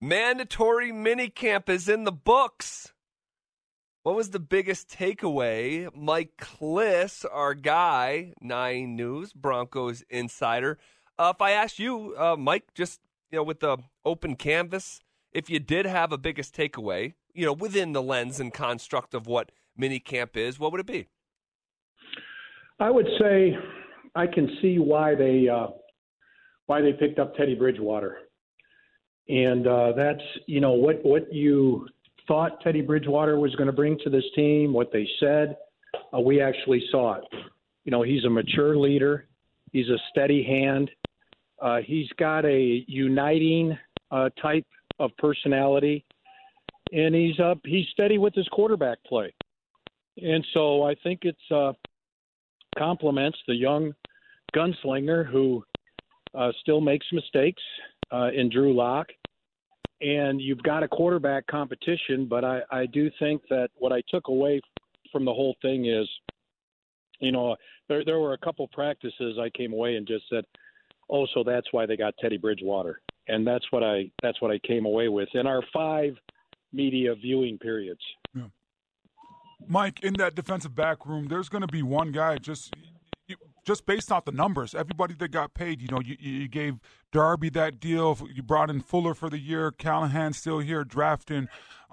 Mandatory minicamp is in the books. What was the biggest takeaway? Mike Klis, our guy, 9 News, Broncos insider. If I asked you, Mike, just with the open canvas, if you did have a biggest takeaway, within the lens and construct of what minicamp is, what would it be? I would say I can see why they picked up Teddy Bridgewater. And that's, what you thought Teddy Bridgewater was going to bring to this team, what they said, we actually saw it. He's a mature leader. He's a steady hand. He's got a uniting type of personality, and he's steady with his quarterback play. And so I think it's complements the young gunslinger who still makes mistakes in Drew Lock. And you've got a quarterback competition, but I do think that what I took away from the whole thing is, there were a couple practices I came away and just said, oh, so that's why they got Teddy Bridgewater. And that's what I came away with in our 5 media viewing periods. Yeah. Mike, in that defensive back room, there's going to be one guy just based off the numbers. Everybody that got paid, you gave Darby that deal. You brought in Fuller for the year. Callahan still here drafting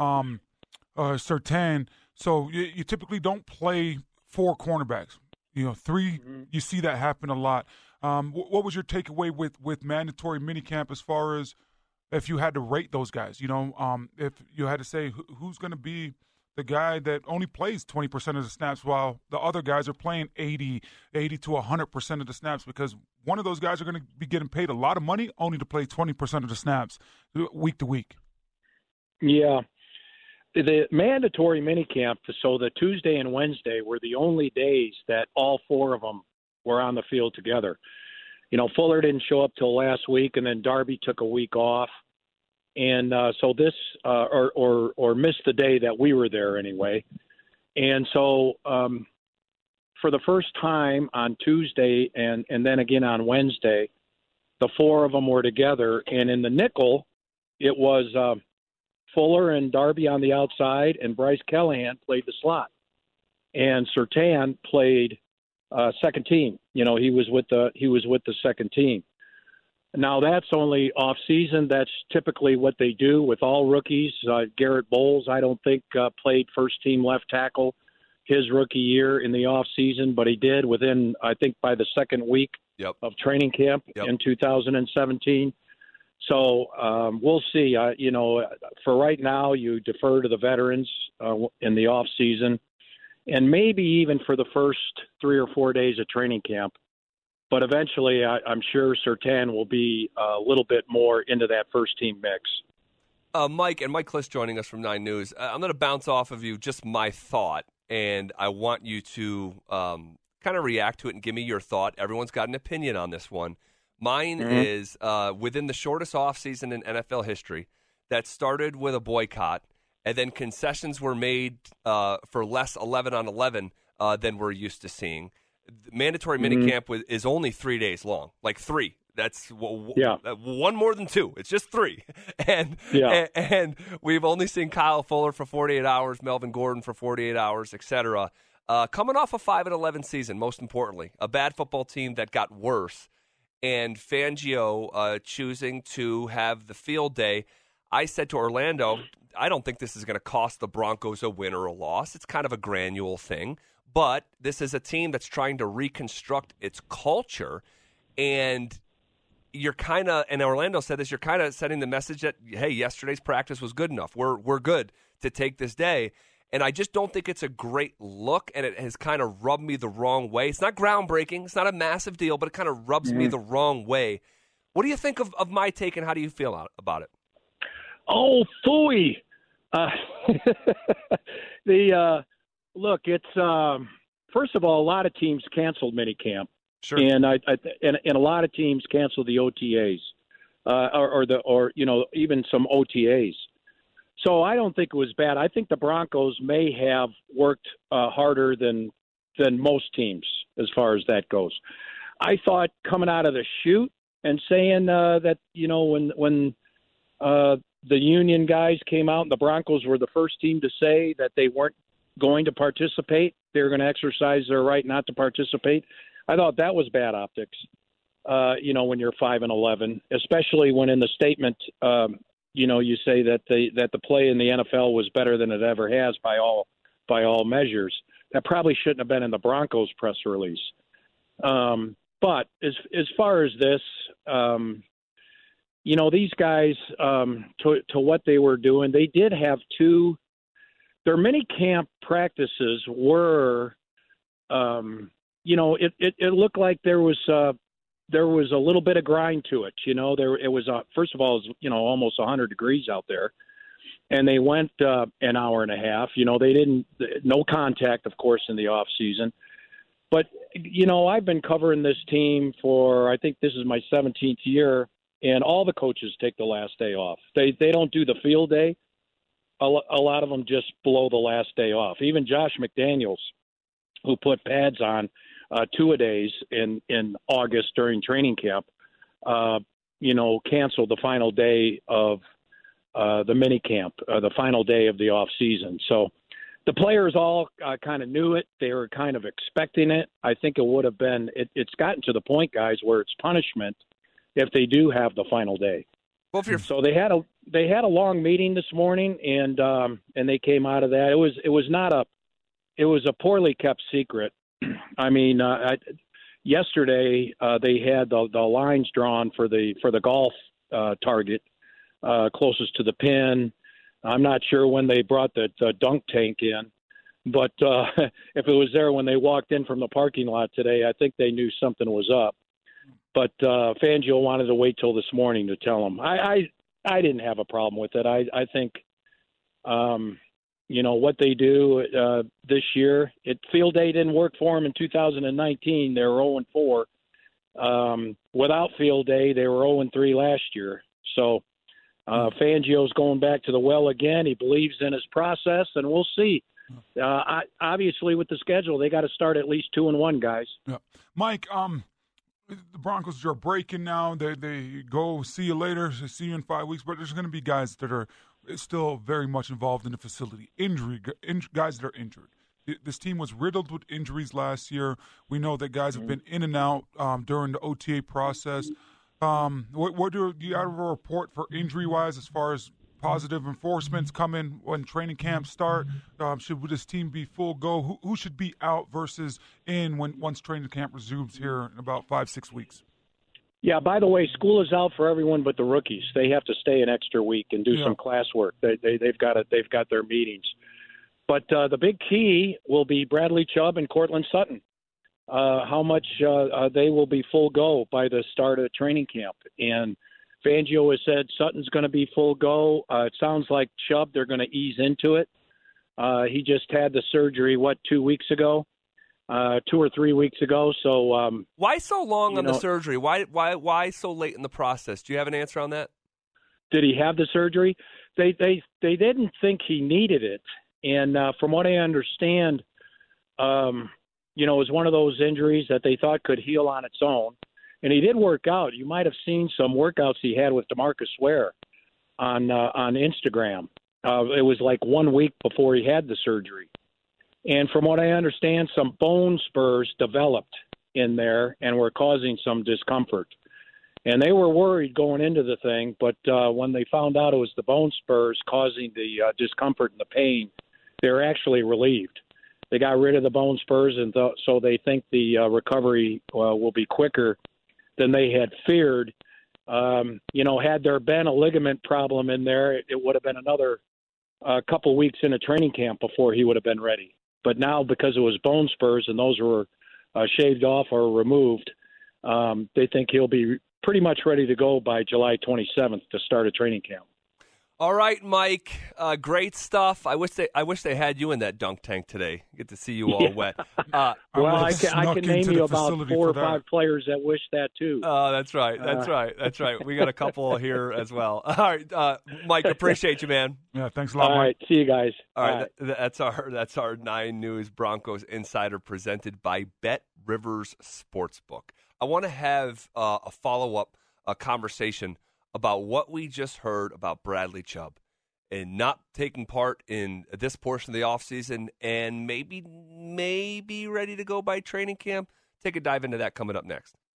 Surtain. So you typically don't play 4 cornerbacks. 3, mm-hmm. You see that happen a lot. What was your takeaway with mandatory minicamp as far as if you had to rate those guys? If you had to say who's going to be the guy that only plays 20% of the snaps while the other guys are playing 80 to 100% of the snaps, because one of those guys are going to be getting paid a lot of money only to play 20% of the snaps week to week. Yeah. The mandatory minicamp, so the Tuesday and Wednesday were the only days that all 4 of them were on the field together. Fuller didn't show up till last week, and then Darby took a week off. And so this, or missed the day that we were there anyway. And so for the first time on Tuesday and then again on Wednesday, the 4 of them were together. And in the nickel, it was Fuller and Darby on the outside, and Bryce Callahan played the slot. And Surtain played second team. He was with the second team. Now, that's only off-season. That's typically what they do with all rookies. Garrett Bowles, I don't think, played first-team left tackle his rookie year in the off-season, but he did within, I think, by the second week of training camp in 2017. So we'll see. For right now, you defer to the veterans in the off-season, and maybe even for the first 3 or 4 days of training camp. But eventually, I'm sure Surtain will be a little bit more into that first-team mix. Mike Klis joining us from 9 News. I'm going to bounce off of you just my thought, and I want you to kind of react to it and give me your thought. Everyone's got an opinion on this one. Mine is within the shortest offseason in NFL history that started with a boycott, and then concessions were made for less 11-on-11 than we're used to seeing. Mandatory minicamp is only 3 days long, like 3. That's one more than 2. It's just 3. And we've only seen Kyle Fuller for 48 hours, Melvin Gordon for 48 hours, etc. Coming off a 5-11 season, most importantly, a bad football team that got worse, and Fangio choosing to have the field day. I said to Orlando, I don't think this is going to cost the Broncos a win or a loss. It's kind of a granular thing. But this is a team that's trying to reconstruct its culture, and you're kind of, and Orlando said this, you're kind of sending the message that, hey, yesterday's practice was good enough. We're good to take this day. And I just don't think it's a great look, and it has kind of rubbed me the wrong way. It's not groundbreaking. It's not a massive deal, but it kind of rubs me the wrong way. What do you think of my take, and how do you feel about it? Oh, phooey. Look, it's first of all, a lot of teams canceled minicamp, sure, and and a lot of teams canceled the OTAs, or even some OTAs. So I don't think it was bad. I think the Broncos may have worked harder than most teams as far as that goes. I thought coming out of the chute and saying that when the union guys came out, and the Broncos were the first team to say that they weren't going to participate. They were going to exercise their right not to participate. I thought that was bad optics. When you're 5-11, especially when in the statement, you say that the play in the NFL was better than it ever has by all measures. That probably shouldn't have been in the Broncos press release. But as far as this, these guys, to what they were doing, they did have their mini camp practices were, it looked like there was a little bit of grind to it. It was first of all, it was, almost 100 degrees out there, and they went an hour and a half. No contact, of course, in the off season. But I've been covering this team for, I think this is my 17th year, and all the coaches take the last day off. They don't do the field day. A lot of them just blow the last day off. Even Josh McDaniels, who put pads on two-a-days in August during training camp, canceled the final day of the mini camp, the final day of the off season. So the players all kind of knew it. They were kind of expecting it. I think it would have been. It's gotten to the point, guys, where it's punishment if they do have the final day. Well, so they had a long meeting this morning, and they came out of that. It was a poorly kept secret. I mean, yesterday they had the lines drawn for the golf target closest to the pin. I'm not sure when they brought the dunk tank in, but if it was there when they walked in from the parking lot today, I think they knew something was up. But Fangio wanted to wait till this morning to tell them. I didn't have a problem with it. I think, what they do this year, field day didn't work for them in 2019. They were 0-4. Without field day, they were 0-3 last year. So Fangio's going back to the well again. He believes in his process, and we'll see. Obviously, with the schedule, they got to start at least 2-1, guys. Yeah. Mike, the Broncos are breaking now. They go, see you later, see you in 5 weeks. But there's going to be guys that are still very much involved in the facility. Guys that are injured. This team was riddled with injuries last year. We know that guys have been in and out during the OTA process. What do you have a report for injury-wise as far as positive enforcements come in when training camps start? Should this team be full go? Who should be out versus in once training camp resumes here in about 5-6 weeks? Yeah, by the way, school is out for everyone but the rookies. They have to stay an extra week and do some classwork. They've got their meetings. But the big key will be Bradley Chubb and Cortland Sutton. How much they will be full go by the start of training camp. And Fangio has said Sutton's going to be full go. It sounds like Chubb, they're going to ease into it. He just had the surgery, 2 weeks ago? 2 or 3 weeks ago. So why so long on the surgery? Why so late in the process? Do you have an answer on that? Did he have the surgery? They didn't think he needed it. And from what I understand, it was one of those injuries that they thought could heal on its own. And he did work out. You might have seen some workouts he had with DeMarcus Ware on Instagram. It was like 1 week before he had the surgery. And from what I understand, some bone spurs developed in there and were causing some discomfort. And they were worried going into the thing, but when they found out it was the bone spurs causing the discomfort and the pain, they were actually relieved. They got rid of the bone spurs, and so they think the recovery will be quicker than they had feared. Had there been a ligament problem in there, it would have been another couple weeks in a training camp before he would have been ready. But now, because it was bone spurs and those were shaved off or removed, they think he'll be pretty much ready to go by July 27th to start a training camp. All right, Mike. Great stuff. I wish they had you in that dunk tank today. Get to see you all wet. I can name you about 4 or 5 players that wish that too. Oh, that's right. That's right. We got a couple here as well. All right, Mike. Appreciate you, man. Yeah, thanks a lot, Mike. All right, see you guys. All right, that's our 9 News Broncos Insider presented by Bet Rivers Sportsbook. I want to have a follow-up conversation about what we just heard about Bradley Chubb and not taking part in this portion of the offseason and maybe ready to go by training camp. Take a dive into that coming up next.